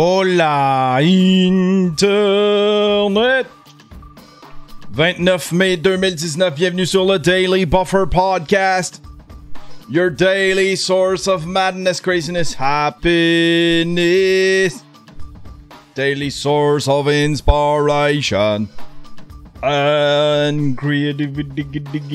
Hola Internet! 29 mai 2019, bienvenue sur le Daily Buffer Podcast. Your daily source of madness, craziness, happiness. Daily source of inspiration and creativity.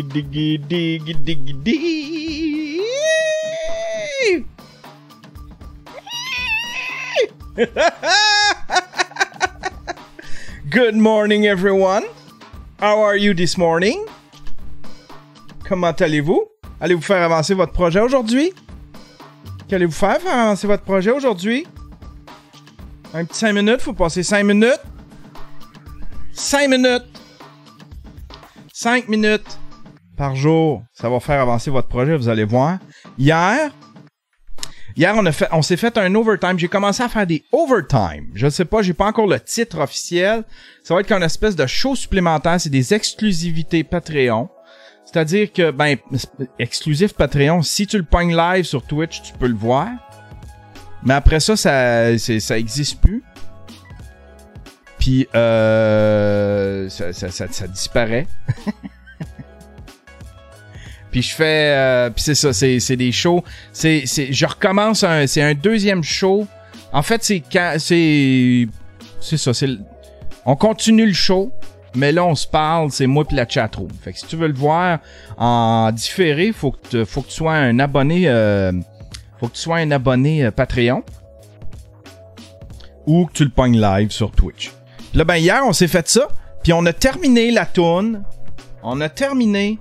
Good morning, everyone. How are you this morning? Comment allez-vous? Allez-vous faire avancer votre projet aujourd'hui? Qu'allez-vous faire avancer votre projet aujourd'hui? Un petit 5 minutes, faut passer 5 minutes. 5 minutes. 5 minutes par jour. Ça va faire avancer votre projet, vous allez voir. Hier, on s'est fait un overtime. J'ai commencé à faire des overtime. Je ne sais pas, j'ai pas encore le titre officiel. Ça va être comme une espèce de show supplémentaire. C'est des exclusivités Patreon. C'est-à-dire que, exclusif Patreon, si tu le pognes live sur Twitch, tu peux le voir. Mais après ça, ça existe plus. Puis, ça disparaît. Puis je fais... puis c'est ça, c'est des shows. Je recommence c'est un deuxième show. En fait, c'est ça, on continue le show, mais là, on se parle, c'est moi puis la chatroom. Fait que si tu veux le voir en différé, faut que tu sois un abonné... Patreon. Ou que tu le pognes live sur Twitch. Puis là, hier, on s'est fait ça. Puis on a terminé la toune. On a terminé,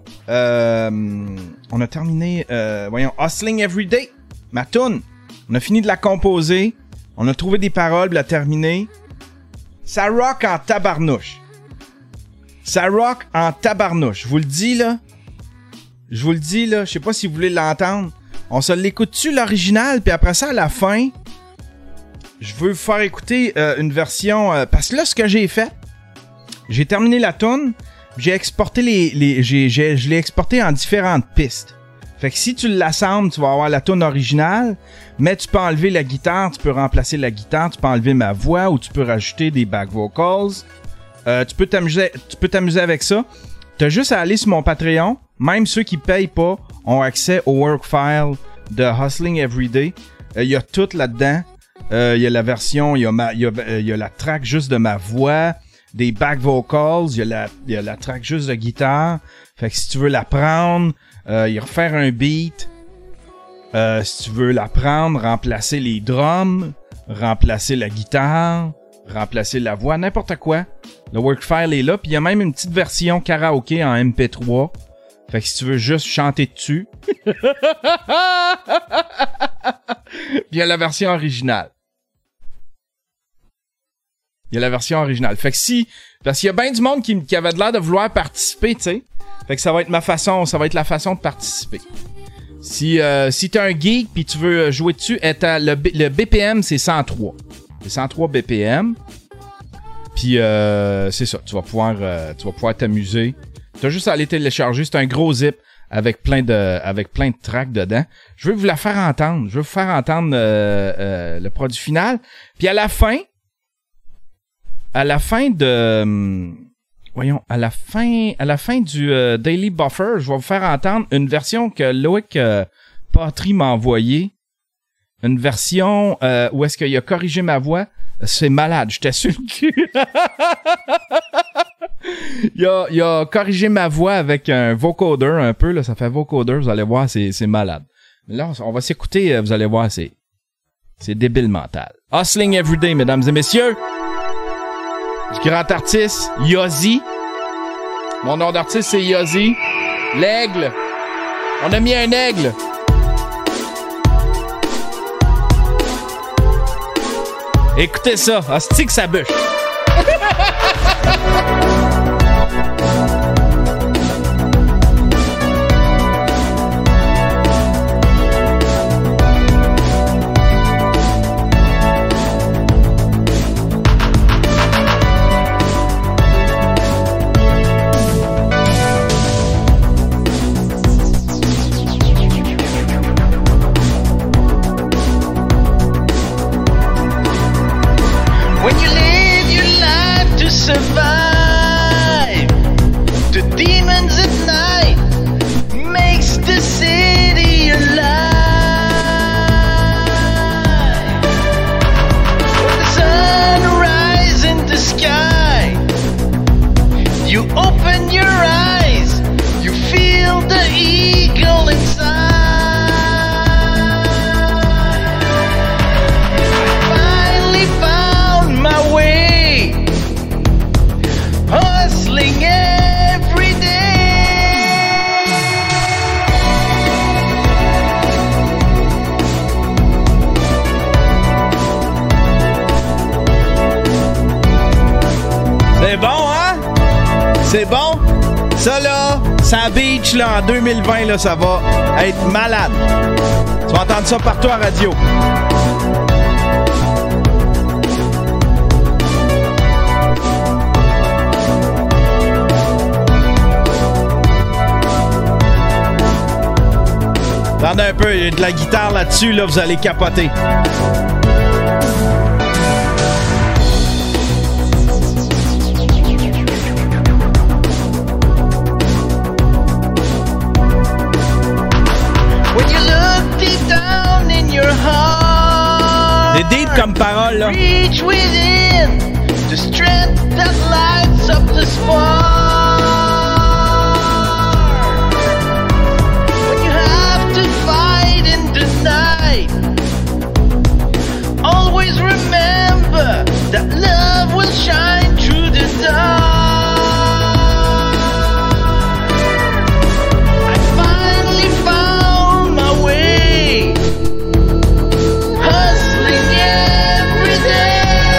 Hustling Everyday, ma toune. On a fini de la composer. On a trouvé des paroles, la terminer. Ça rock en tabarnouche. Ça rock en tabarnouche. Je vous le dis, là. Je sais pas si vous voulez l'entendre. On se l'écoute-tu, l'original? Puis après ça, à la fin, je veux vous faire écouter une version... parce que là, ce que j'ai fait, j'ai terminé la toune. J'ai exporté je l'ai exporté en différentes pistes. Fait que si tu l'assembles, tu vas avoir la tune originale, mais tu peux enlever la guitare, tu peux remplacer la guitare, tu peux enlever ma voix ou tu peux rajouter des back vocals. Tu peux t'amuser avec ça. T'as juste à aller sur mon Patreon. Même ceux qui payent pas ont accès au work file de Hustling Everyday. Il y a tout là-dedans. Il y a la version, il y a la track juste de ma voix. Des back vocals, il y a la track juste de guitare. Fait que si tu veux la prendre, y refaire un beat. Si tu veux la prendre, remplacer les drums, remplacer la guitare, remplacer la voix, n'importe quoi. Le work file est là, puis il y a même une petite version karaoké en MP3. Fait que si tu veux juste chanter dessus. Puis il y a la version originale. Il y a la version originale. Fait que parce qu'il y a bien du monde qui avait de l'air de vouloir participer, tu sais. Fait que ça va être la façon de participer. Si t'es un geek pis tu veux jouer dessus, le BPM c'est 103. C'est 103 BPM. Puis c'est ça, tu vas pouvoir t'amuser. T'as juste à aller télécharger, c'est un gros zip avec plein de tracks dedans. Je veux vous la faire entendre. Je veux vous faire entendre le produit final. Puis à la fin du Daily Buffer, je vais vous faire entendre une version que Loïc Patry m'a envoyée. Une version où est-ce qu'il a corrigé ma voix. C'est malade, j'étais sur le cul. il a corrigé ma voix avec un vocoder un peu, là, ça fait vocoder, vous allez voir, c'est malade. Mais là, on va s'écouter, vous allez voir, c'est débile mental. Hustling Everyday, mesdames et messieurs. Du grand artiste, Yozzy. Mon nom d'artiste, c'est Yozzy. L'aigle. On a mis un aigle. Écoutez ça. Hostie que ça bûche. You open your eyes, you feel the eagle inside. Finally found my way, hustling every day. C'est bon, hein? C'est bon? Ça, là, ça beach, là, en 2020, là, ça va être malade. Tu vas entendre ça partout à radio. Attendez un peu, il y a de la guitare là-dessus, là, vous allez capoter. C'est deep comme parole, là. Reach within the strength that lights up the spark. When you have to fight in the night, always remember that love will shine through the dark. I finally found my way, hustling every day.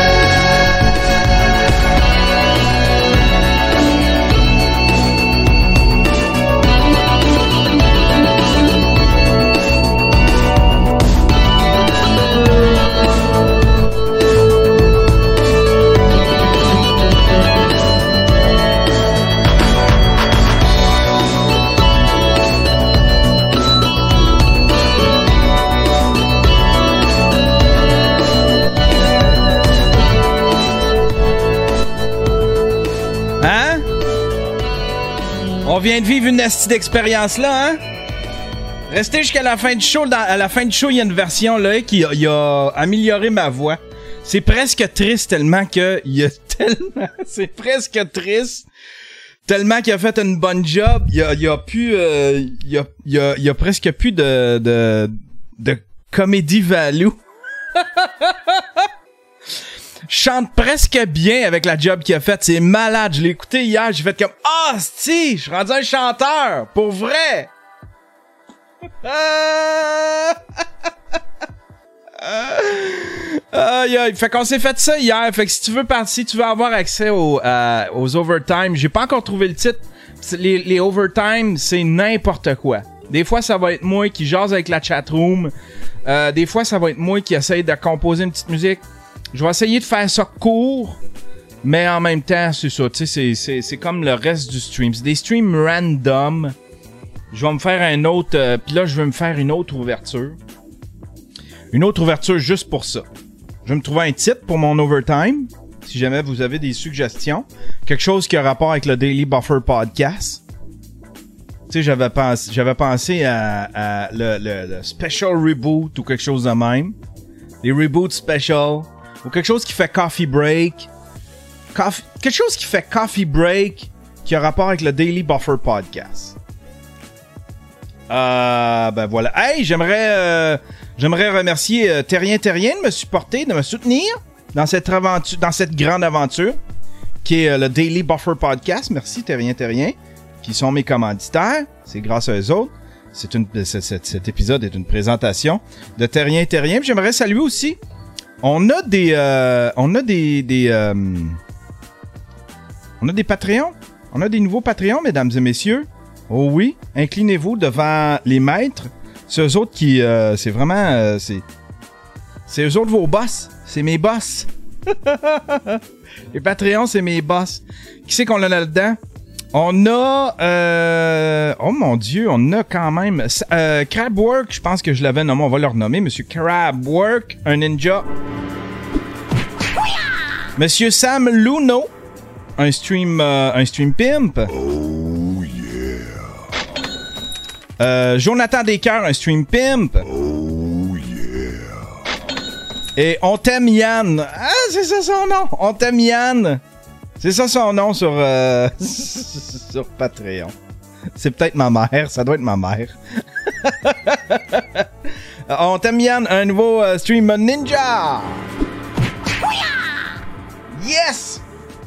Hein? On vient de vivre une astuce d'expérience là, hein? Restez jusqu'à la fin du show. À la fin du show, il y a une version là qui a amélioré ma voix. C'est presque triste tellement que il y a tellement. C'est presque triste tellement qu'il a fait une bonne job. Il y a plus. Il y a presque plus de comedy value. Chante presque bien avec la job qu'il a faite. C'est malade. Je l'ai écouté hier. J'ai fait comme ah, si, je suis rendu un chanteur pour vrai. Fait qu'on s'est fait ça hier. Fait que si tu veux avoir accès aux overtime, j'ai pas encore trouvé le titre. Les overtime, c'est n'importe quoi. Des fois, ça va être moi qui jase avec la chatroom. Des fois, ça va être moi qui essaye de composer une petite musique. Je vais essayer de faire ça court, mais en même temps, c'est ça. Tu sais, c'est comme le reste du stream. C'est des streams random. Je vais me faire un autre... puis là, je vais me faire une autre ouverture. Une autre ouverture juste pour ça. Je vais me trouver un titre pour mon overtime. Si jamais vous avez des suggestions. Quelque chose qui a rapport avec le Daily Buffer Podcast. Tu sais, j'avais pensé à le special reboot ou quelque chose de même. Les reboots special. Ou quelque chose qui fait coffee break. Quelque chose qui fait coffee break qui a rapport avec le Daily Buffer Podcast. Ben voilà. Hey, j'aimerais remercier Terrien de me supporter, de me soutenir dans cette aventure, dans cette grande aventure qui est le Daily Buffer Podcast. Merci Terrien, qui sont mes commanditaires. C'est grâce à eux autres. Cet épisode est une présentation de Terrien. J'aimerais saluer aussi. On a des Patreons. On a des nouveaux Patreons, mesdames et messieurs. Oh oui, inclinez-vous devant les maîtres. C'est eux autres qui... c'est vraiment... c'est eux autres vos boss. C'est mes boss. Les Patreons, c'est mes boss. Qui c'est qu'on a là-dedans? On a... oh mon Dieu, on a quand même... Crabwork, je pense que je l'avais nommé. On va le renommer. Monsieur Crabwork, un ninja. Monsieur Sam Luno, un stream pimp. Oh yeah. Jonathan Descoeurs, un stream pimp. Oh yeah. Et On t'aime Yann. Ah, c'est ça son nom. On t'aime Yann. C'est ça son nom sur, sur Patreon. C'est peut-être ma mère, ça doit être ma mère. On t'aime Yann, un nouveau stream Ninja! Yes!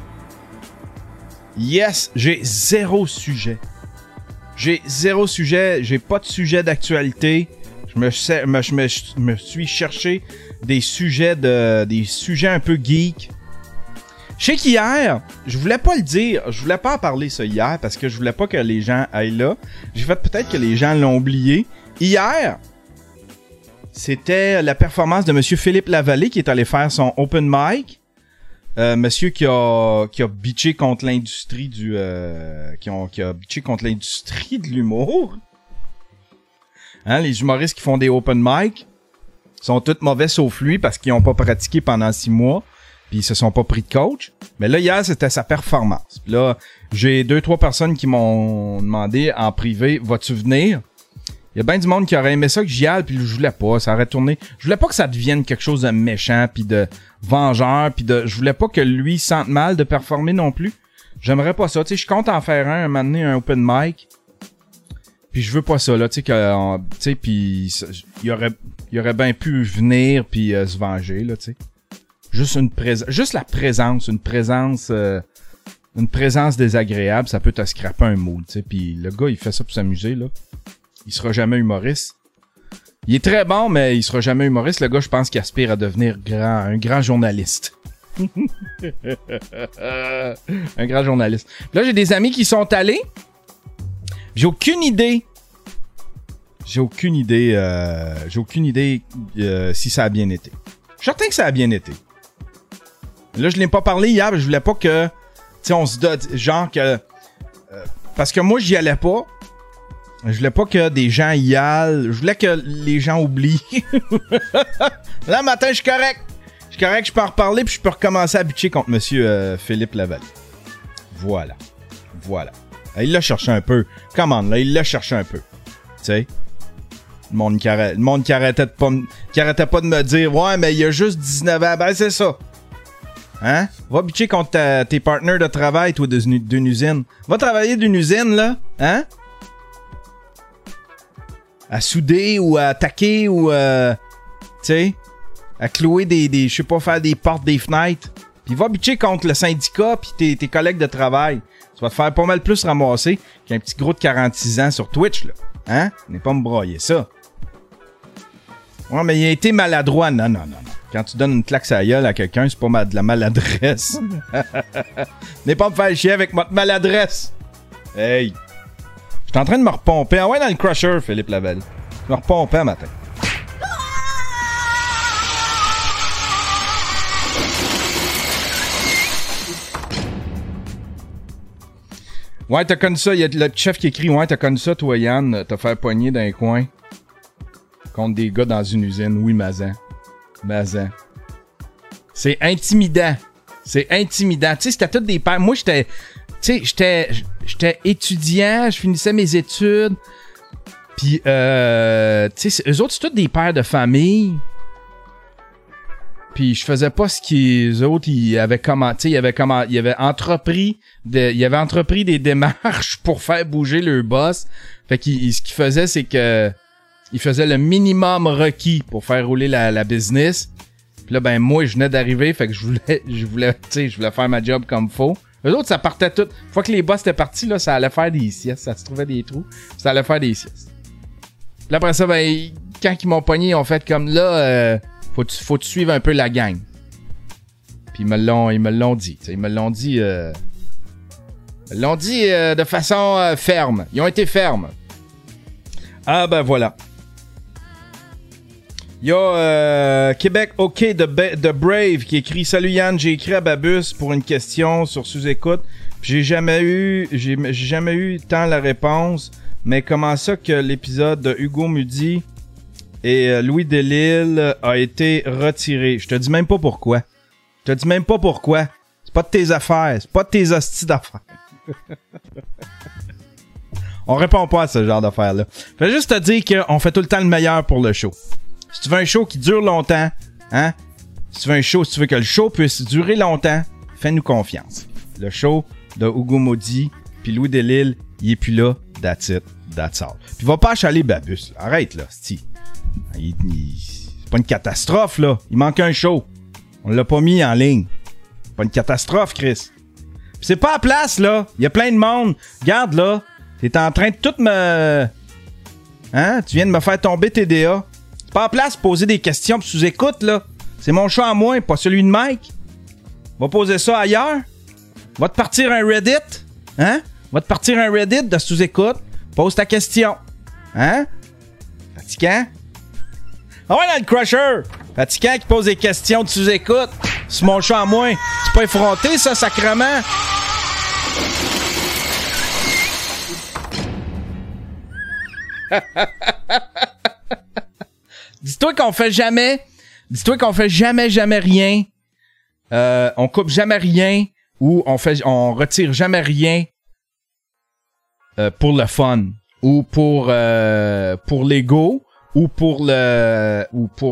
Yes, j'ai zéro sujet. J'ai pas de sujet d'actualité. Je me suis cherché des sujets un peu geek. Je sais qu'hier, je voulais pas le dire, je voulais pas en parler ça hier parce que je voulais pas que les gens aillent là. J'ai fait peut-être que les gens l'ont oublié. Hier, c'était la performance de Monsieur Philippe Lavallée qui est allé faire son open mic. Monsieur qui a bitché contre l'industrie qui a bitché contre l'industrie de l'humour. Hein, les humoristes qui font des open mic sont tous mauvais sauf lui parce qu'ils ont pas pratiqué pendant 6 mois. Puis ils se sont pas pris de coach. Mais là, hier, c'était sa performance. Puis là, j'ai 2-3 personnes qui m'ont demandé en privé, vas-tu venir? Il y a bien du monde qui aurait aimé ça que j'y aille, puis je voulais pas. Ça aurait tourné. Je voulais pas que ça devienne quelque chose de méchant, puis de vengeur, puis de. Je voulais pas que lui sente mal de performer non plus. J'aimerais pas ça. Tu sais, je compte en faire un moment donné, un open mic. Puis je veux pas ça, là. Tu sais, que. Tu sais, puis il aurait bien pu venir, puis se venger, là, tu sais. Juste la présence, une présence désagréable, ça peut te scraper un mood, tu sais. Puis le gars, il fait ça pour s'amuser, là. Il sera jamais humoriste. Il est très bon, mais il sera jamais humoriste. Le gars, je pense qu'il aspire à devenir un grand journaliste. Un grand journaliste. Là, j'ai des amis qui sont allés. J'ai aucune idée si ça a bien été. Je suis certain que ça a bien été. Là, je l'ai pas parlé hier, mais je voulais pas que... Tu sais, on se donne... Genre que... parce que moi, j'y allais pas. Je voulais pas que des gens y aillent. Je voulais que les gens oublient. Là, matin, je suis correct. Je peux en reparler, puis je peux recommencer à bitcher contre Monsieur Philippe Lavallée. Voilà. Il l'a cherché un peu. Comment là, il l'a cherché un peu. Tu sais? Le monde qui arrêtait pas de me dire « Ouais, mais il y a juste 19 ans. » Ben, c'est ça. Hein? Va bitcher contre tes partenaires de travail, toi, d'une usine. Va travailler d'une usine, là. Hein? À souder ou à taquer ou... tu sais? À clouer des je sais pas, faire des portes, des fenêtres. Puis va bitcher contre le syndicat puis tes collègues de travail. Tu vas te faire pas mal plus ramasser qu'un petit gros de 46 ans sur Twitch, là. Hein? N'est pas me broyer ça. Ouais, mais il a été maladroit. Non. Quand tu donnes une claque à la gueule à quelqu'un, c'est pas de la maladresse. N'est pas me faire chier avec votre maladresse. Hey! J'étais en train de me repomper. Ah ouais, dans le crusher, Philippe Lavallée. Je me repompais un matin. Ouais, t'as connu ça. Il y a le chef qui écrit « Ouais, t'as connu ça, toi, Yann. T'as fait pogner dans un coin contre des gars dans une usine. » Oui, Mazan. C'est intimidant. Tu sais, c'était tous des pères. Moi, j'étais étudiant. Je finissais mes études. Puis, tu sais, eux autres, c'est tous des pères de famille. Puis je faisais pas ce qu'ils autres ils avaient commenté, ils avaient entrepris des démarches pour faire bouger leur boss. Fait ce qu'ils faisaient, c'est que ils faisaient le minimum requis pour faire rouler la business. Puis là, ben moi, je venais d'arriver, fait que je voulais faire ma job comme faut. Eux autres, ça partait tout. Une fois que les boss étaient partis, là, ça allait faire des siestes, ça se trouvait des trous, ça allait faire des siestes. Puis après ça, ben quand ils m'ont pogné, ils ont fait comme là. Faut tu suivre un peu la gang. Puis ils me l'ont dit. Ils me l'ont dit de façon ferme. Ils ont été fermes. Ah ben voilà. Il y a Québec OK de Brave qui écrit « Salut Yann, j'ai écrit à Babus pour une question sur sous-écoute. J'ai jamais eu tant la réponse. Mais comment ça que l'épisode de Hugo Mudi et Louis Delisle a été retiré? Je te dis même pas pourquoi. C'est pas de tes affaires. C'est pas de tes hosties d'affaires. On répond pas à ce genre d'affaires-là. Fais juste te dire qu'on fait tout le temps le meilleur pour le show. Si tu veux un show qui dure longtemps, hein? Si tu veux que le show puisse durer longtemps, fais-nous confiance. Le show de Hugo Maudit, puis Louis Delisle, il est plus là. That's it. That's all. Puis va pas achaler Babus. Arrête, là, c'est pas une catastrophe, là. Il manque un show. On l'a pas mis en ligne. C'est pas une catastrophe, Chris. Puis c'est pas à place, là. Il y a plein de monde. Regarde, là. T'es en train de tout me... Hein? Tu viens de me faire tomber TDA. C'est pas à place de poser des questions pis sous-écoute, là. C'est mon choix à moi, pas celui de Mike. Va poser ça ailleurs. Va te partir un Reddit. Hein? Va te partir un Reddit de sous-écoute. Pose ta question. Hein? Fatigant? Ah ouais, dans le Crusher! Fatigant qui pose des questions de sous-écoute. C'est mon choix à moi. C'est pas effronté, ça, sacrement. Dis-toi qu'on fait jamais rien. On coupe jamais rien ou on retire jamais rien pour le fun ou pour l'ego ou pour le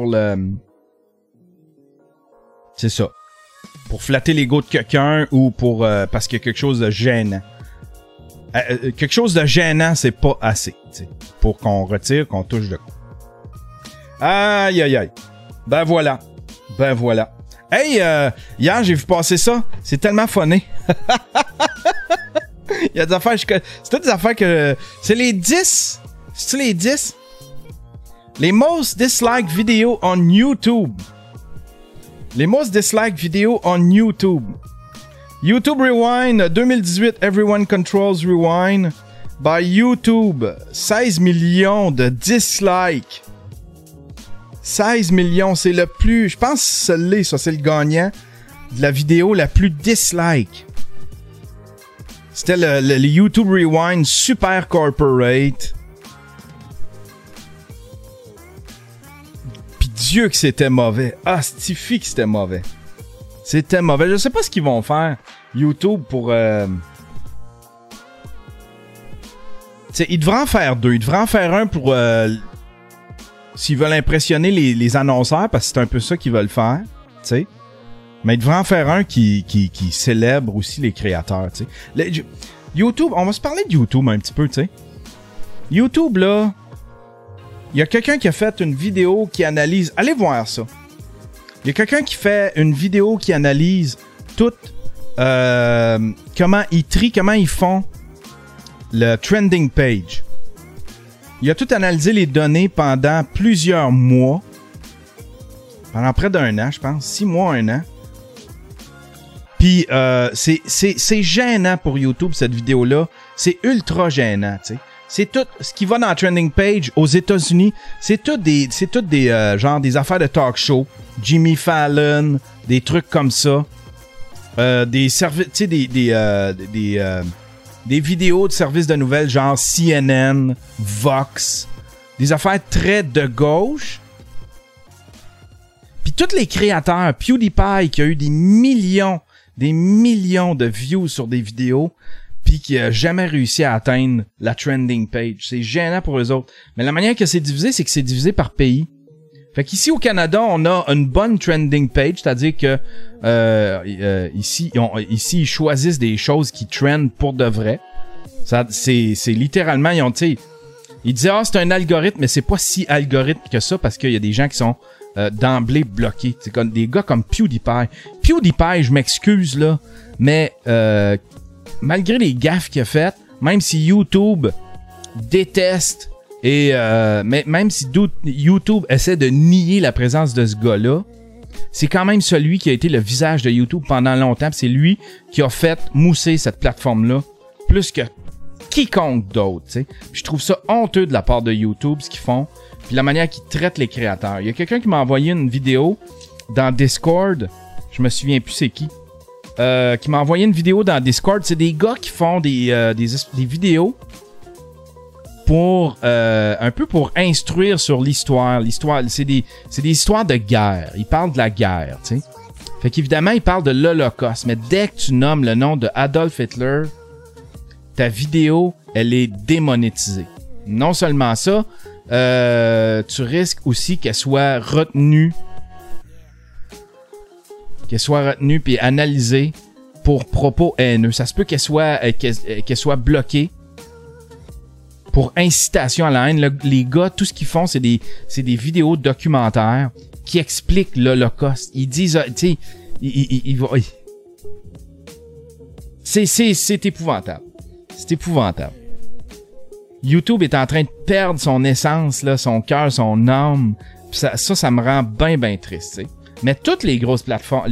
c'est ça. Pour flatter l'ego de quelqu'un ou pour parce qu'il y a quelque chose de gênant. Quelque chose de gênant, c'est pas assez, t'sais, pour qu'on retire, qu'on touche de quoi. Aïe, aïe, aïe. Ben voilà. Hey, hier, j'ai vu passer ça. C'est tellement funné. Il y a des affaires... C'est toutes des affaires que... C'est les 10. C'est-tu les 10? Les most disliked videos on YouTube. Les most disliked videos on YouTube. YouTube Rewind 2018, Everyone Controls Rewind by YouTube. 16 millions de dislikes. 16 millions, c'est le plus... Je pense que ça, c'est le gagnant de la vidéo la plus dislike. C'était le YouTube Rewind Super Corporate. Pis Dieu que c'était mauvais. Ah, stifie que c'était mauvais. C'était mauvais. Je sais pas ce qu'ils vont faire, YouTube, pour... T'sais, ils devraient en faire deux. Ils devraient en faire un pour... S'ils veulent impressionner les annonceurs, parce que c'est un peu ça qu'ils veulent faire, tu sais. Mais ils devraient en faire un qui célèbre aussi les créateurs, tu sais. YouTube, on va se parler de YouTube un petit peu, tu sais. YouTube, là, il y a quelqu'un qui a fait une vidéo qui analyse... Allez voir ça. Il y a quelqu'un qui fait une vidéo qui analyse tout... comment ils trient, comment ils font le trending page. Il a tout analysé les données pendant plusieurs mois. Pendant près d'un an, je pense. 6 mois, 1 an. Puis, c'est gênant pour YouTube, cette vidéo-là. C'est ultra gênant, tu sais. C'est tout ce qui va dans la trending page aux États-Unis. C'est tout des genre des affaires de talk show. Jimmy Fallon, des trucs comme ça. Des services, tu sais, des vidéos de services de nouvelles genre CNN, Vox, des affaires très de gauche. Puis tous les créateurs, PewDiePie qui a eu des millions de views sur des vidéos, puis qui a jamais réussi à atteindre la trending page. C'est gênant pour eux autres. Mais la manière que c'est divisé, c'est que c'est divisé par pays. Fait qu'ici au Canada, on a une bonne trending page, c'est-à-dire que ici, ils choisissent des choses qui trendent pour de vrai. Ça, c'est littéralement, ils disent c'est un algorithme, mais c'est pas si algorithme que ça parce qu'il y a des gens qui sont d'emblée bloqués. C'est comme des gars comme PewDiePie. PewDiePie, je m'excuse là, mais malgré les gaffes qu'il a faites, même si YouTube déteste et même si YouTube essaie de nier la présence de ce gars-là, c'est quand même celui qui a été le visage de YouTube pendant longtemps. C'est lui qui a fait mousser cette plateforme-là plus que quiconque d'autre. T'sais. Je trouve ça honteux de la part de YouTube, ce qu'ils font, puis la manière qu'ils traitent les créateurs. Il y a quelqu'un qui m'a envoyé une vidéo dans Discord, je me souviens plus c'est qui m'a envoyé une vidéo dans Discord. C'est des gars qui font des vidéos pour un peu pour instruire sur l'histoire. L'histoire, c'est des histoires de guerre. Ils parlent de la guerre, tu sais. Fait qu'évidemment, ils parlent de l'Holocauste. Mais dès que tu nommes le nom de Adolf Hitler, ta vidéo, elle est démonétisée. Non seulement ça, tu risques aussi qu'elle soit retenue puis analysée pour propos haineux. Ça se peut qu'elle soit bloquée pour incitation à la haine. Les gars, tout ce qu'ils font, c'est des vidéos documentaires qui expliquent l'Holocauste. Ils disent, tu sais, ils vont... C'est épouvantable. C'est épouvantable. YouTube est en train de perdre son essence, là, son cœur, son âme. Pis ça me rend bien triste, tu sais. Mais toutes les grosses plateformes,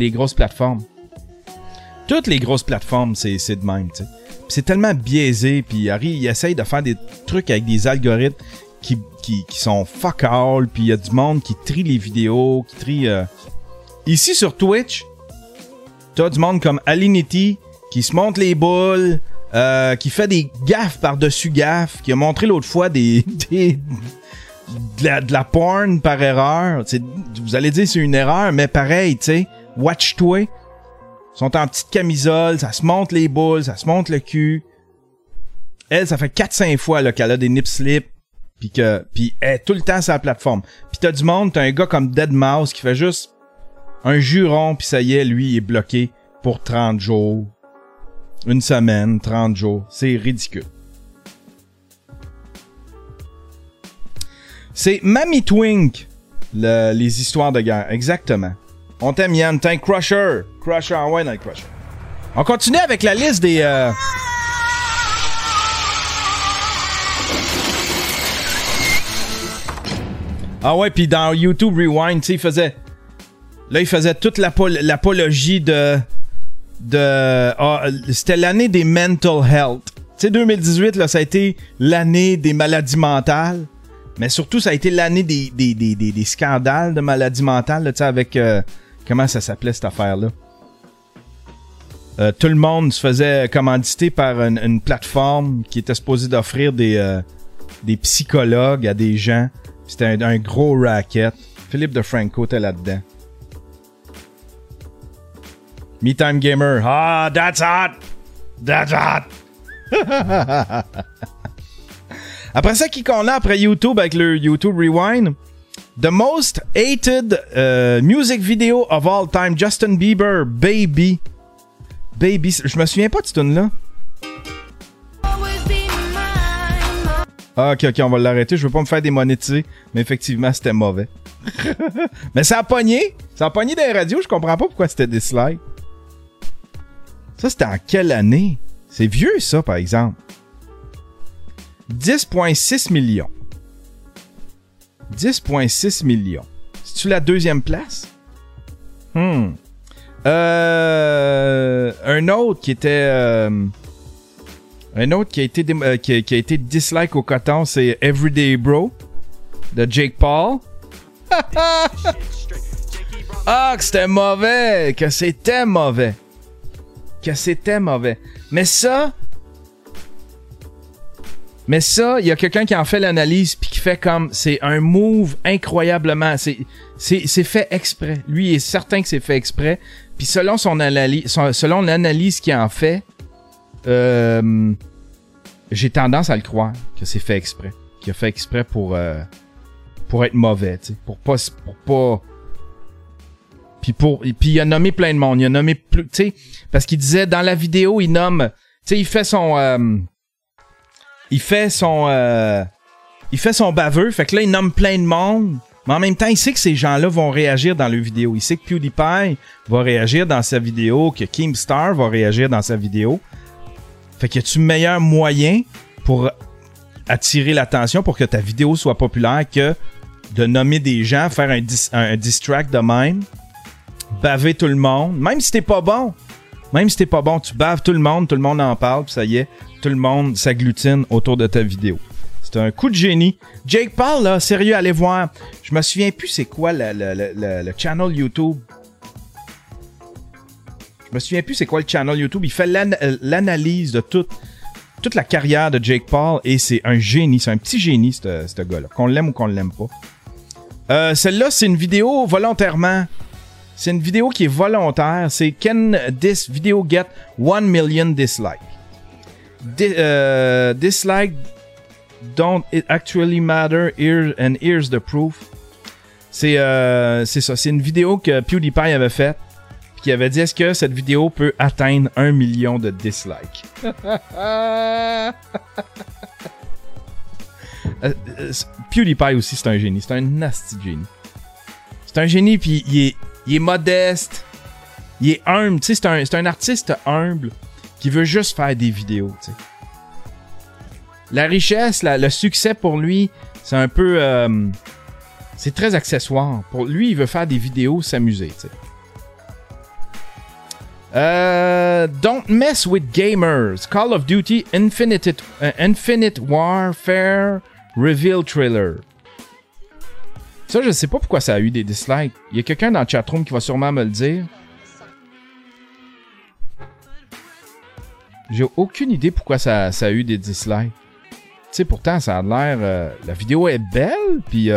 c'est de même, tu sais. C'est tellement biaisé, puis Harry, il essaye de faire des trucs avec des algorithmes qui sont fuck all, puis il y a du monde qui trie les vidéos, qui trie... Ici, sur Twitch, t'as du monde comme Alinity, qui se monte les boules, qui fait des gaffes par-dessus gaffes, qui a montré l'autre fois de la porn par erreur. T'sais, vous allez dire c'est une erreur, mais pareil, tu sais, watch-toi. Ils sont en petite camisole, ça se monte les boules, ça se monte le cul. Elle, ça fait 4-5 fois là, qu'elle a des nip slips, puis elle est tout le temps sur la plateforme. Puis t'as du monde, t'as un gars comme Deadmau5 qui fait juste un juron, puis ça y est, lui, il est bloqué pour 30 jours. Une semaine, 30 jours. C'est ridicule. C'est Mamie Twink, les histoires de guerre. Exactement. On t'aime, Yann. T'es un crusher. Crusher, ouais, dans le crusher. On continue avec la liste des... Ah ouais, puis dans YouTube Rewind, tu sais, il faisait toute l'apologie c'était l'année des mental health. Tu sais, 2018, là, ça a été l'année des maladies mentales. Mais surtout, ça a été l'année des scandales de maladies mentales, tu sais, avec... comment ça s'appelait, cette affaire-là? Tout le monde se faisait commanditer par une plateforme qui était supposée d'offrir des psychologues à des gens. C'était un gros racket. Philippe DeFranco était là-dedans. Me Time Gamer. Ah, that's hot! That's hot! Après ça, qui qu'on a après YouTube avec le YouTube Rewind? The most hated music video of all time. Justin Bieber, Baby. Baby. Je me souviens pas de cette tune-là. Ah, ok, on va l'arrêter. Je veux pas me faire démonétiser. Mais effectivement, c'était mauvais. Mais ça a pogné. Ça a pogné dans les radios. Je comprends pas pourquoi c'était dislike. Ça, c'était en quelle année? C'est vieux, ça, par exemple. 10,6 millions. 10,6 millions. C'est-tu la deuxième place? Un autre qui était... un autre qui a été dislike au coton, c'est Everyday Bro de Jake Paul. Ah, que c'était mauvais! Que c'était mauvais! Mais ça, il y a quelqu'un qui en fait l'analyse puis qui fait comme c'est un move incroyablement, c'est fait exprès. Lui il est certain que c'est fait exprès. Puis selon selon l'analyse qu'il en fait, j'ai tendance à le croire que c'est fait exprès, qu'il a fait exprès pour être mauvais, tu sais, pour pas. Puis il a nommé plein de monde. Il a nommé plus, tu sais, parce qu'il disait dans la vidéo, il nomme, tu sais, il fait son baveux. Fait que là, il nomme plein de monde. Mais en même temps, il sait que ces gens-là vont réagir dans leur vidéo. Il sait que PewDiePie va réagir dans sa vidéo, que Keemstar va réagir dans sa vidéo. Fait que y a-tu meilleur moyen pour attirer l'attention pour que ta vidéo soit populaire que de nommer des gens, faire un diss track de même? Baver tout le monde, même si t'es pas bon, tu baves tout le monde en parle, puis ça y est, tout le monde s'agglutine autour de ta vidéo. C'est un coup de génie. Jake Paul, là, sérieux, allez voir. Je me souviens plus c'est quoi le channel YouTube. Je me souviens plus c'est quoi le channel YouTube. Il fait l'analyse de toute la carrière de Jake Paul et c'est un génie, c'est un petit génie, ce gars-là. Qu'on l'aime ou qu'on l'aime pas. Celle-là, c'est une vidéo volontairement. C'est une vidéo qui est volontaire. C'est Can this video get 1 million dislikes? Dislike don't it actually matter. Here's the proof. C'est ça. C'est une vidéo que PewDiePie avait faite. puis qui avait dit est-ce que cette vidéo peut atteindre 1 million de dislikes. PewDiePie aussi, c'est un génie. C'est un nasty génie. C'est un génie, puis il est modeste. Il est humble. Tu sais, c'est un artiste humble qui veut juste faire des vidéos, tu sais. La richesse, le succès pour lui, c'est un peu... c'est très accessoire. Pour lui, il veut faire des vidéos, s'amuser, tu sais. Don't mess with gamers. Call of Duty Infinite Warfare Reveal Trailer. Ça, je sais pas pourquoi ça a eu des dislikes. Il y a quelqu'un dans le chatroom qui va sûrement me le dire. J'ai aucune idée pourquoi ça a eu des dislikes. Tu sais, pourtant, ça a l'air... la vidéo est belle, puis...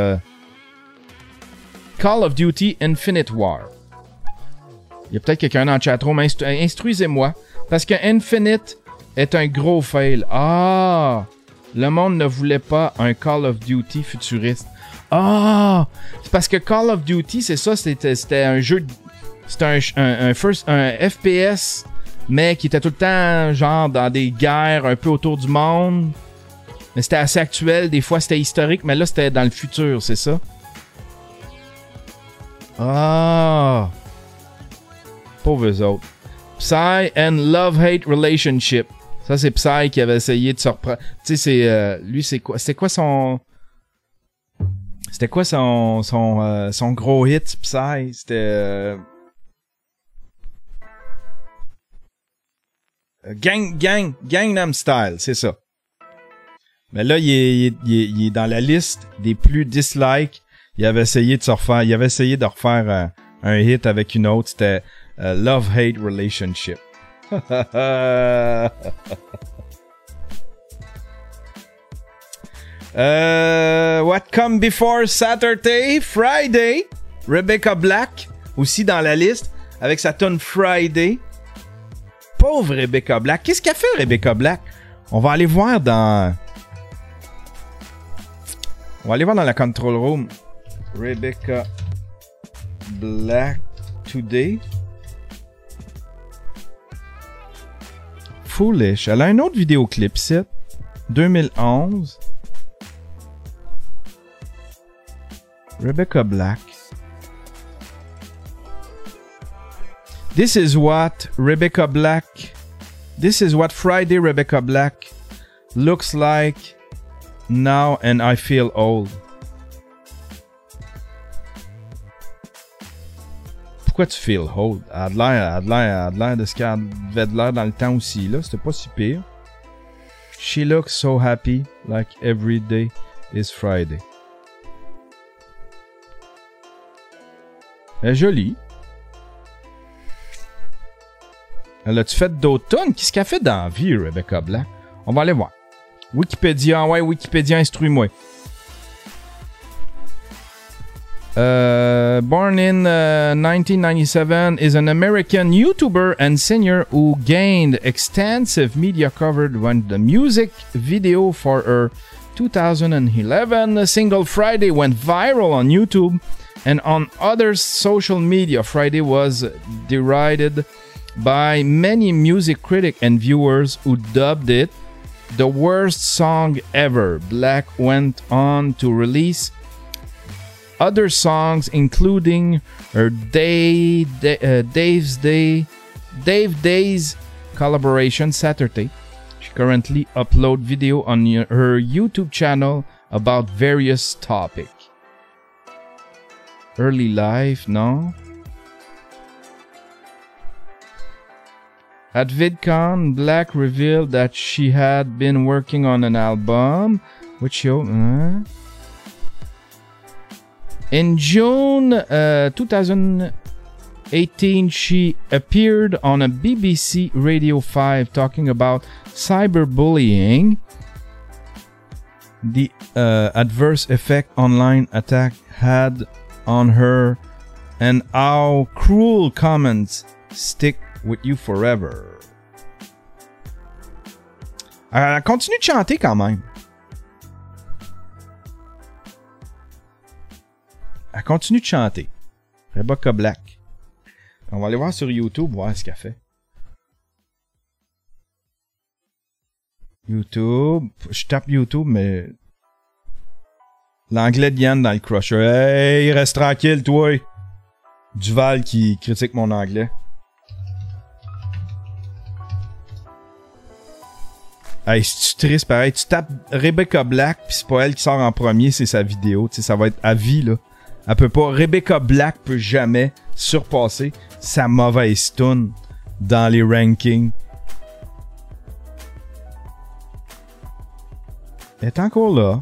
Call of Duty Infinite War. Il y a peut-être quelqu'un dans le chatroom. Instruisez-moi. Parce que Infinite est un gros fail. Ah! Le monde ne voulait pas un Call of Duty futuriste. Ah! C'est parce que Call of Duty, c'est ça, c'était un jeu... C'était un FPS, mais qui était tout le temps, genre, dans des guerres un peu autour du monde. Mais c'était assez actuel. Des fois, c'était historique, mais là, c'était dans le futur, c'est ça? Ah! Pauvres autres. Psy and Love-Hate Relationship. Ça, c'est Psy qui avait essayé de se reprendre. Tu sais, c'est... lui, c'est quoi? C'était quoi son gros hit, Psy? C'était... Gangnam Style, c'est ça. Mais là, il est dans la liste des plus dislikes. Il avait essayé de refaire un hit avec une autre. C'était Love-Hate Relationship. What come before Saturday? Friday. Rebecca Black, aussi dans la liste, avec sa tune Friday. Pauvre Rebecca Black. Qu'est-ce qu'a fait Rebecca Black? On va aller voir dans la control room. Rebecca Black today. Foolish. Elle a un autre vidéoclip, c'est 2011. Rebecca Black. This is what Friday Rebecca Black looks like now and I feel old. Pourquoi tu feel old? Elle a l'air de ce qu'elle avait de l'air dans le temps aussi, là. C'était pas si pire. She looks so happy, like every day is Friday. Elle est jolie. Elle a-tu fait d'automne? Qu'est-ce qu'elle fait dans la vie, Rebecca Black? On va aller voir. Wikipédia, ouais, Wikipédia, instruis-moi. Born in 1997, is an American YouTuber and singer who gained extensive media coverage when the music video for her 2011 single Friday went viral on YouTube and on other social media. Friday was derided by many music critics and viewers who dubbed it the worst song ever. Black went on to release other songs, including her Dave Days collaboration Saturday. She currently uploads video on her YouTube channel about various topics. Early life, no? At VidCon, Black revealed that she had been working on an album, which in June 2018, she appeared on a BBC Radio 5 talking about cyberbullying, the adverse effect online attack had on her, and how cruel comments stick with you forever. Elle continue de chanter quand même. Elle continue de chanter. Rebecca Black. On va aller voir sur YouTube, voir ce qu'elle fait. YouTube. Je tape YouTube, mais... L'anglais de Yann dans le Crusher. Hey, reste tranquille, toi! Duval qui critique mon anglais. Hey, si tu triste pareil, tu tapes Rebecca Black, pis c'est pas elle qui sort en premier, c'est sa vidéo. Tu sais, ça va être à vie, là. Elle peut pas... Rebecca Black peut jamais surpasser sa mauvaise tune dans les rankings. Elle est encore là.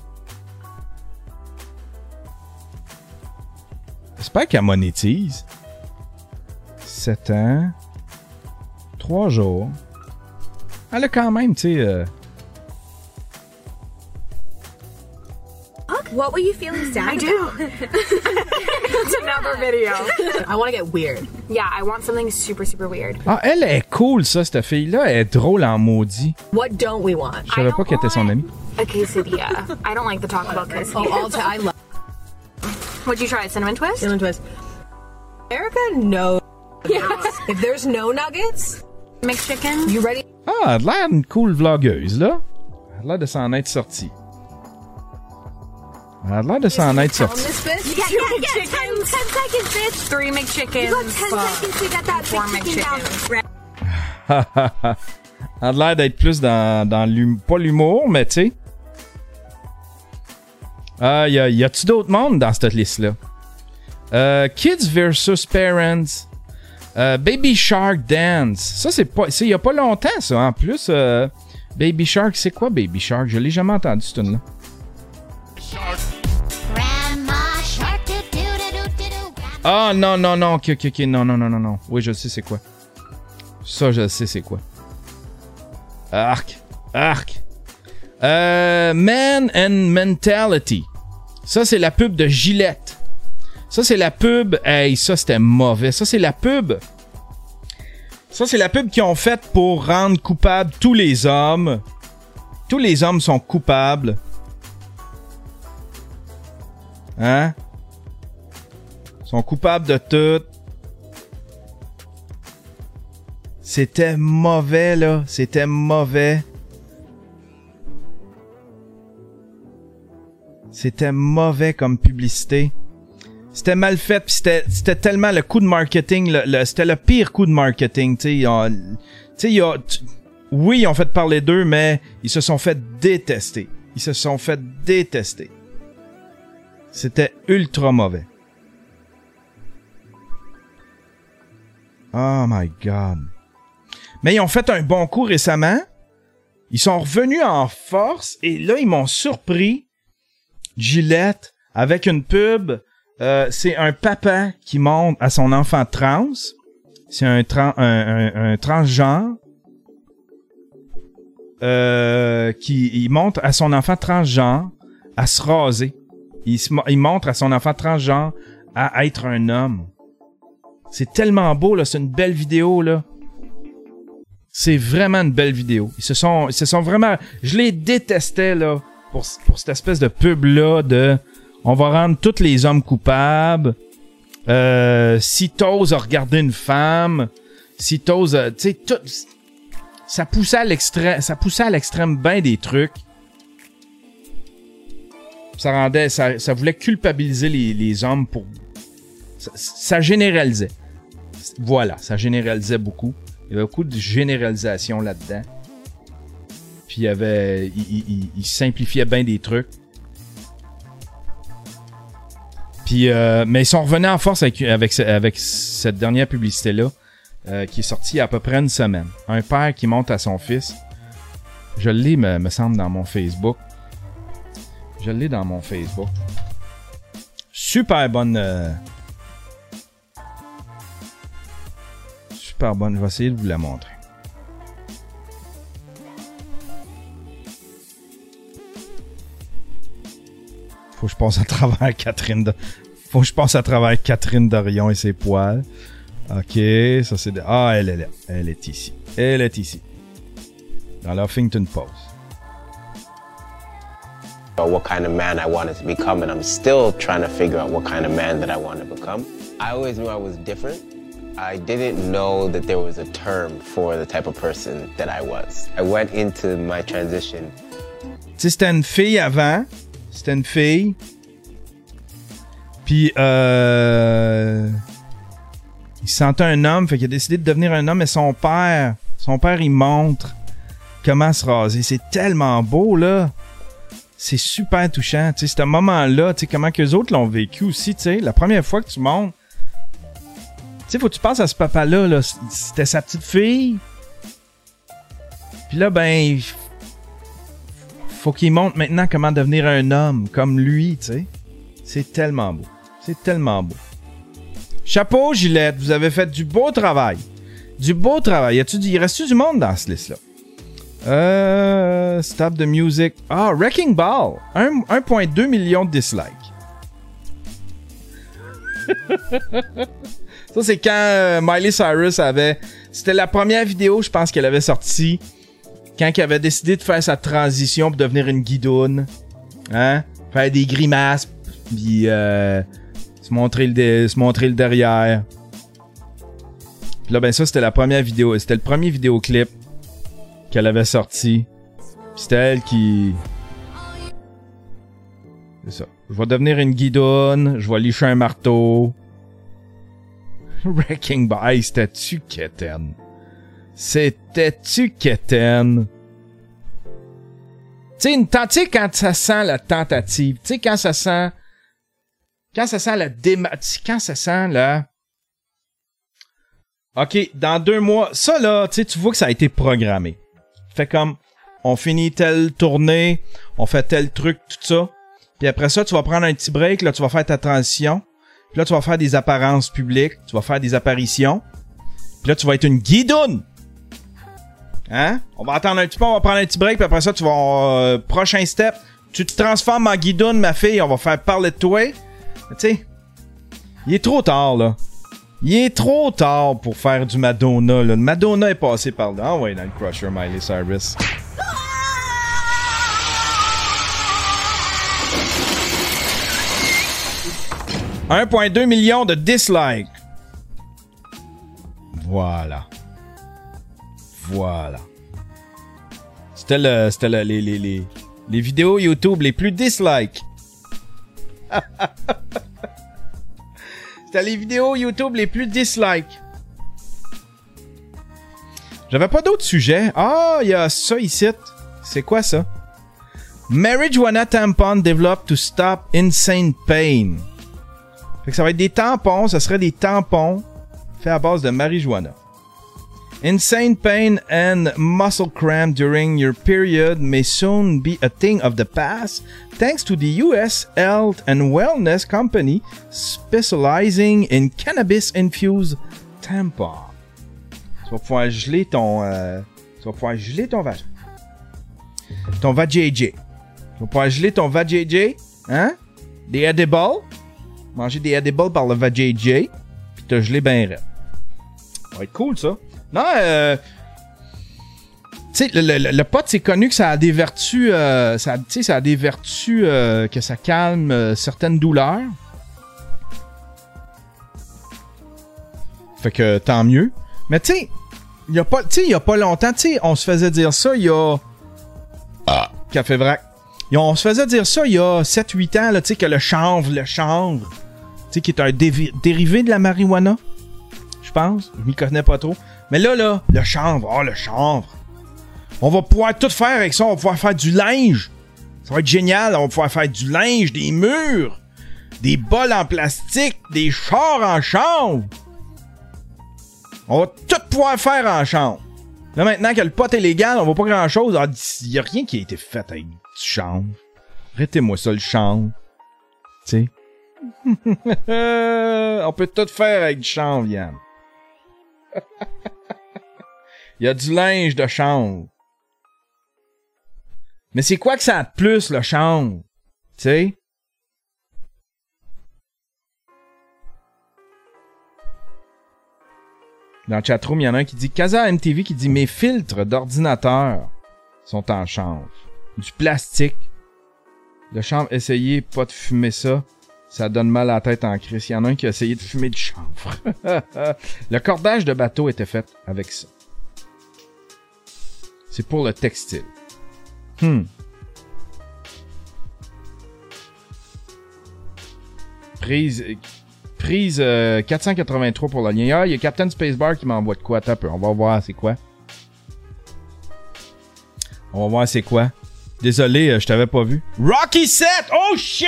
J'espère qu'elle monétise. 7 ans. 3 jours. Elle a quand même, tu sais... What were you feeling sad I do. It's another video. I want to get weird. Yeah, I want something super, super weird. Ah, elle est cool, ça, cette fille-là. Elle est drôle en maudit. What don't we want? Je savais pas qu'elle était son amie. A quesadilla. I don't like the Taco Bell quesadilla. I love What'd you try? Cinnamon twist? cinnamon twist. Erica knows. If there's no nuggets, Mixed chicken? you ready? Ah, elle a l'air d'une cool vlogueuse, là. Elle a l'air de s'en être sortie. Elle a l'air de s'en être On sortie. this bitch? Yeah, Two yeah, yeah. McChickens. 10 seconds, bitch. 3 McChickens. You got 10 seconds to get that 4 big chicken McChickens. down. Elle a l'air d'être plus dans l'humour. Pas l'humour, mais tu sais. Y a-tu d'autres mondes dans cette liste-là? Kids vs. Parents. Baby Shark Dance. Ça, c'est pas. Il y a pas longtemps, ça. En plus, Baby Shark, c'est quoi Baby Shark? Je l'ai jamais entendu, ce tune-là. Grandma Shark, do-do-do-do-do. Ah, non. Ok. Non. Oui, je sais c'est quoi. Ça, je sais c'est quoi. Arc. Man and Mentality. Ça, c'est la pub de Gillette. Ça, c'est la pub... Hey, ça, c'était mauvais. Ça, c'est la pub... Ça, c'est la pub qu'ils ont faite pour rendre coupables tous les hommes. Tous les hommes sont coupables. Hein? Sont coupables de tout. C'était mauvais, là. C'était mauvais. C'était mauvais comme publicité. C'était mal fait, pis c'était tellement le coup de marketing, c'était le pire coup de marketing, tu sais. Oui, ils ont fait parler d'eux, mais ils se sont fait détester. C'était ultra mauvais. Oh my God. Mais ils ont fait un bon coup récemment. Ils sont revenus en force, et là, ils m'ont surpris. Gillette, avec une pub... c'est un papa qui montre à son enfant trans. C'est un transgenre. Il montre à son enfant transgenre à se raser. Il montre à son enfant transgenre à être un homme. C'est tellement beau, là. C'est une belle vidéo, là. C'est vraiment une belle vidéo. Ils se sont vraiment... Je les détestais, là, pour cette espèce de pub-là de... On va rendre tous les hommes coupables. Si t'oses regarder une femme, si t'oses... tu sais, tout... Ça poussait à l'extrême bien des trucs. Ça voulait culpabiliser les hommes pour... Ça généralisait. Voilà, ça généralisait beaucoup. Il y avait beaucoup de généralisation là-dedans. Puis il simplifiait bien des trucs. Puis, mais ils sont revenus en force avec cette dernière publicité-là, qui est sortie il y a à peu près une semaine. Un père qui montre à son fils. Je l'ai, me semble, dans mon Facebook. Super bonne... Super bonne. Je vais essayer de vous la montrer. Faut que je passe à travers Catherine Dorion et ses poils. Ok, ça c'est... Ah, elle est là. Elle est ici. Dans la Huffington Post. What kind of man I wanted to become, and I'm still trying to figure out what kind of man that I want to become. I always knew I was different. I didn't know that there was a term for the type of person that I was. I went into my transition. Tu sais, c'était une fille avant. C'était une fille. Puis, il se sentait un homme, fait qu'il a décidé de devenir un homme, mais son père, il montre comment se raser. C'est tellement beau, là. C'est super touchant. Tu sais, ce moment-là, tu sais, comment qu'eux autres l'ont vécu aussi, tu sais. La première fois que tu montes, tu sais, faut que tu penses à ce papa-là, là. C'était sa petite fille. Puis là, ben, faut qu'il montre maintenant comment devenir un homme, comme lui, tu sais. C'est tellement beau. C'est tellement beau. Chapeau, Gillette, vous avez fait du beau travail. Du beau travail. Il reste-tu du monde dans cette liste-là? Stop the music. Ah, Wrecking Ball. 1,2 million de dislikes. Ça, c'est quand Miley Cyrus avait... C'était la première vidéo, je pense, qu'elle avait sortie. Quand elle avait décidé de faire sa transition pour devenir une guidoune. Hein? Faire des grimaces. Puis se montrer le derrière. Puis là, ben ça, c'était la première vidéo. C'était le premier vidéoclip qu'elle avait sorti. Puis c'était elle qui... C'est ça. Je vais devenir une guidoune. Je vais licher un marteau. Wrecking Ball. Hey, c'était-tu quétaine? C'était-tu quétaine? Tu sais, quand ça sent la tentative. Tu sais, quand ça sent la quand ça sent la... OK, dans 2 mois... Ça, là, tu vois que ça a été programmé. Fait comme, on finit telle tournée, on fait tel truc, tout ça. Puis après ça, tu vas prendre un petit break, là, tu vas faire ta transition. Puis là, tu vas faire des apparences publiques, tu vas faire des apparitions. Puis là, tu vas être une guidoune. Hein? On va attendre un petit peu, on va prendre un petit break, puis après ça, tu vas... prochain step, tu te transformes en guidoune, ma fille, on va faire parler de toi. Tu sais, il est trop tard, là. Il est trop tard pour faire du Madonna, là. Le Madonna est passé par là. Ah ouais, dans le Crusher, Miley Cyrus. « 1,2 million de dislikes. » Voilà. Voilà. C'était les vidéos YouTube les plus dislikes. C'était les vidéos YouTube les plus dislikes. J'avais pas d'autres sujets. Ah, il y a ça ici. C'est quoi ça? Marijuana tampon developed to stop insane pain. Fait que ça va être des tampons. Ça serait des tampons faits à base de marijuana. Insane pain and muscle cramp during your period may soon be a thing of the past thanks to the US Health and Wellness Company specializing in cannabis-infused tampons. Tu vas pouvoir geler ton vagin. Ton vajayjay. Tu vas pouvoir geler ton vajayjay. Hein? Des edibles. Manger des edibles par le vajayjay. Puis te geler ben raide. Ça va être cool, ça. Non, tu sais, le pot, c'est connu que ça a des vertus, ça a des vertus que ça calme certaines douleurs. Fait que tant mieux. Mais tu sais, il y a pas longtemps, tu sais, on se faisait dire ça il y a... Café Vrac. On se faisait dire ça il y a 7-8 ans, là, tu sais, que le chanvre, tu sais, qui est un dérivé de la marijuana. Je pense. Je m'y connais pas trop. Mais là, le chanvre. Le chanvre. On va pouvoir tout faire avec ça. On va pouvoir faire du linge. Ça va être génial. On va pouvoir faire du linge, des murs, des bols en plastique, des chars en chanvre. On va tout pouvoir faire en chanvre. Là, maintenant que le pot est légal, on voit pas grand-chose. Il y a rien qui a été fait avec du chanvre. Arrêtez-moi ça, le chanvre. Tu sais. On peut tout faire avec du chanvre, Yann. Il y a du linge de chanvre. Mais c'est quoi que ça a de plus, le chanvre? Tu sais? Dans le chatroom, il y en a un qui dit Casa MTV qui dit mes filtres d'ordinateur sont en chanvre. Du plastique. Le chanvre, essayez pas de fumer ça. Ça donne mal à la tête en crise. Il y en a un qui a essayé de fumer du chanvre. Le cordage de bateau était fait avec ça. C'est pour le textile. Prise 483 pour la ligne. Ah, il y a Captain Spacebar qui m'envoie de quoi? Attends un peu. On va voir c'est quoi. Désolé, je t'avais pas vu. Rocky 7! Oh shit!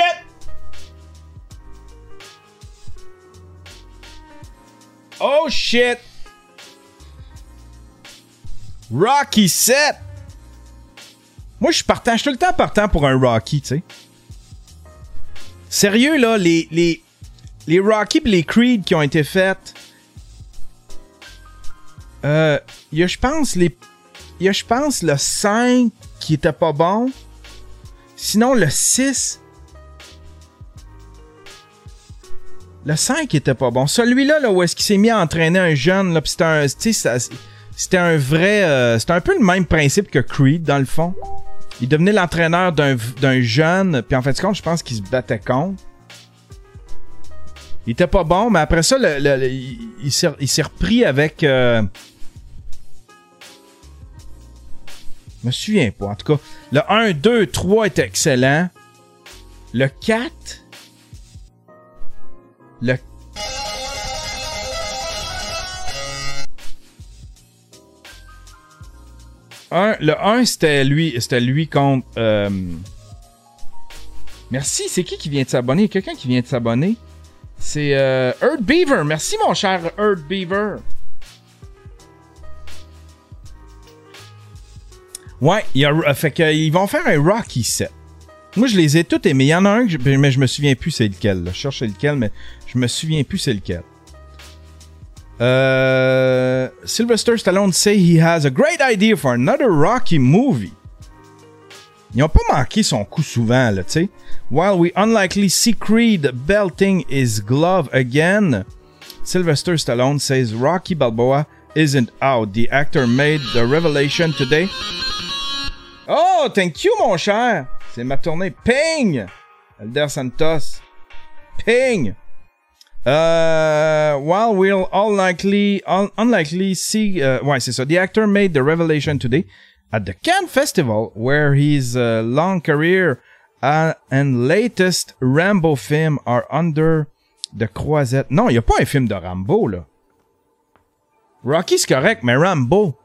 Oh shit! Rocky 7! Moi, je suis tout le temps partant pour un Rocky, tu sais. Sérieux, là, les Rocky et les Creed qui ont été faites. Il y a, je pense, le 5 qui était pas bon. Sinon, le 6. Le 5 était pas bon. Celui-là, là, où est-ce qu'il s'est mis à entraîner un jeune, là, pis c'était un vrai... c'était un peu le même principe que Creed, dans le fond. Il devenait l'entraîneur d'un jeune, puis en fait, je pense qu'il se battait contre. Il était pas bon, mais après ça, il s'est repris avec... Je me souviens pas. En tout cas, le 1, 2, 3 était excellent. Le 4... Le 1, c'était lui contre... Merci, c'est qui vient de s'abonner? Quelqu'un qui vient de s'abonner? C'est Earth Beaver. Merci, mon cher Earth Beaver. Ouais, fait qu'ils vont faire un Rocky 7. Moi, je les ai tous aimés. Il y en a un, mais je me souviens plus c'est lequel. Là. Je cherche lequel, mais je me souviens plus c'est lequel. Sylvester Stallone say he has a great idea for another Rocky movie. Ils n'ont pas manqué son coup souvent, là, tu sais. While we unlikely see Creed belting his glove again, Sylvester Stallone says Rocky Balboa isn't out. The actor made the revelation today. Oh, thank you, mon cher. C'est ma tournée. Ping! Elder Santos. Ping! While we'll unlikely see... ouais, c'est ça. The actor made the revelation today at the Cannes Festival, where his long career and latest Rambo film are under the croisette. Non, il n'y a pas un film de Rambo, là. Rocky, c'est correct, mais Rambo...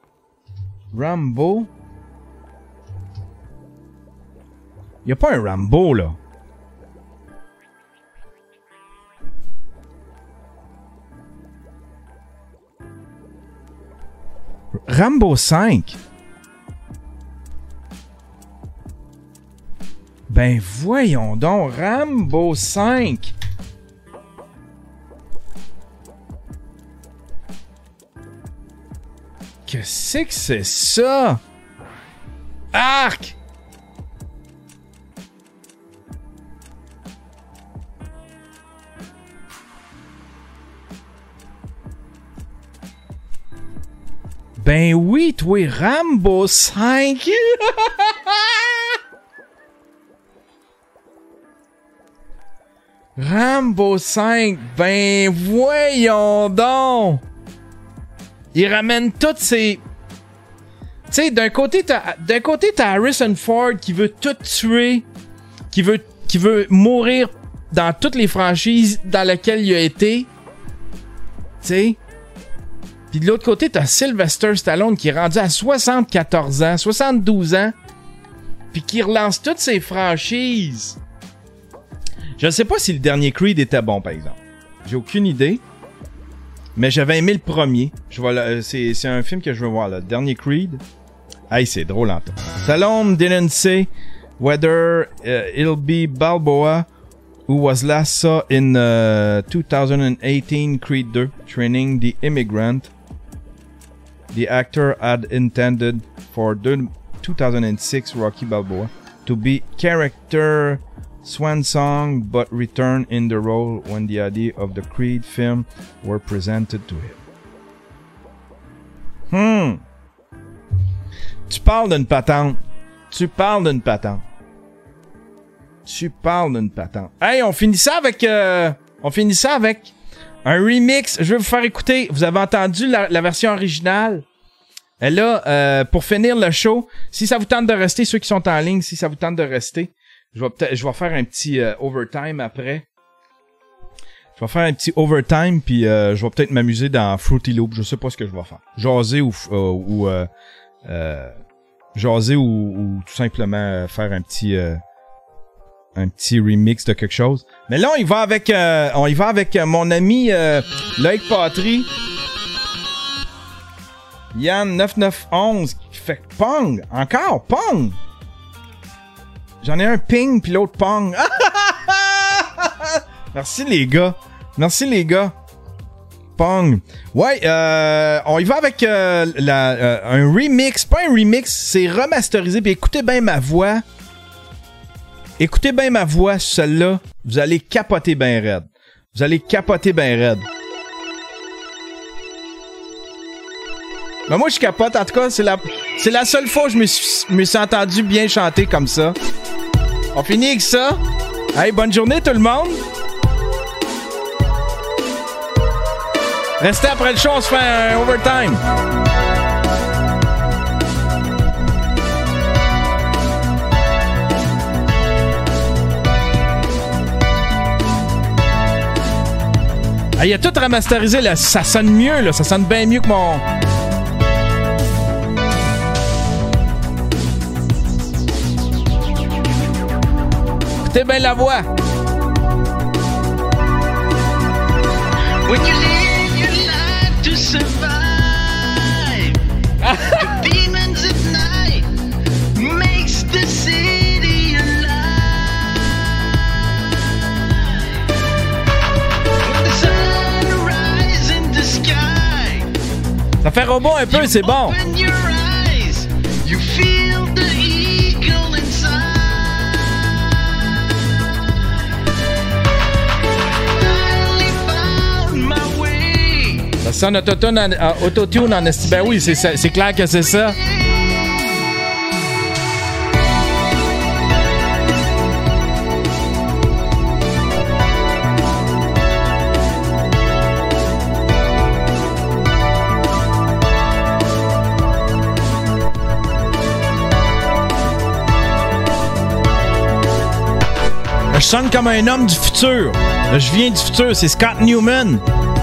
Il n'y a pas un Rambo, là. Rambo 5. Ben voyons donc, Rambo 5. Qu'est-ce que c'est ça? Arc! Ben oui, toi, Rambo 5. Rambo 5, ben voyons donc. Il ramène toutes ces... Tu sais, d'un côté, t'as Harrison Ford qui veut tout tuer, qui veut mourir dans toutes les franchises dans lesquelles il a été. Tu sais. Puis de l'autre côté, t'as Sylvester Stallone qui est rendu à 74 ans, 72 ans, puis qui relance toutes ses franchises. Je ne sais pas si le dernier Creed était bon, par exemple. J'ai aucune idée. Mais j'avais aimé le premier. C'est un film que je veux voir, là. Le dernier Creed. Hey, c'est drôle, en tout. Stallone didn't say whether it'll be Balboa who was last saw in 2018 Creed 2 training the immigrant. The actor had intended for the 2006 Rocky Balboa to be character swan song, but returned in the role when the idea of the Creed film were presented to him. Tu parles d'une patente. Tu parles d'une patente. Hey, on finit ça avec un remix. Je vais vous faire écouter. Vous avez entendu la version originale. Et là, pour finir le show, si ça vous tente de rester, ceux qui sont en ligne, si ça vous tente de rester, je vais faire un petit overtime après. Je vais faire un petit overtime, puis je vais peut-être m'amuser dans Fruity Loop. Je sais pas ce que je vais faire. Jaser ou tout simplement faire un petit remix de quelque chose. Mais là, on y va avec mon ami Loïc Patry. Yann 9911 qui fait Pong. Encore Pong. J'en ai un ping puis l'autre Pong. Merci les gars. Pong. Ouais, on y va avec un remix. Pas un remix, c'est remasterisé. Puis écoutez bien ma voix. Écoutez bien ma voix, celle-là. Vous allez capoter bien raide. Mais moi, je capote. En tout cas, c'est la seule fois où je me suis entendu bien chanter comme ça. On finit avec ça. Hey, bonne journée tout le monde. Restez après le show, on se fait un overtime. Il a tout remasterisé, là. Ça sonne mieux, là. Ça sonne bien mieux que mon... Écoutez bien la voix. When you live your life to survive, the demons at night makes the city alive. When the sun rises in the sky, Ça fait robot un peu, c'est bon. open your eyes, you feel the eagle inside. Finally found my way. Ça sonne autotune en esti. Ben oui, c'est clair que c'est ça. Je sonne comme un homme du futur. Je viens du futur, c'est Scott Newman.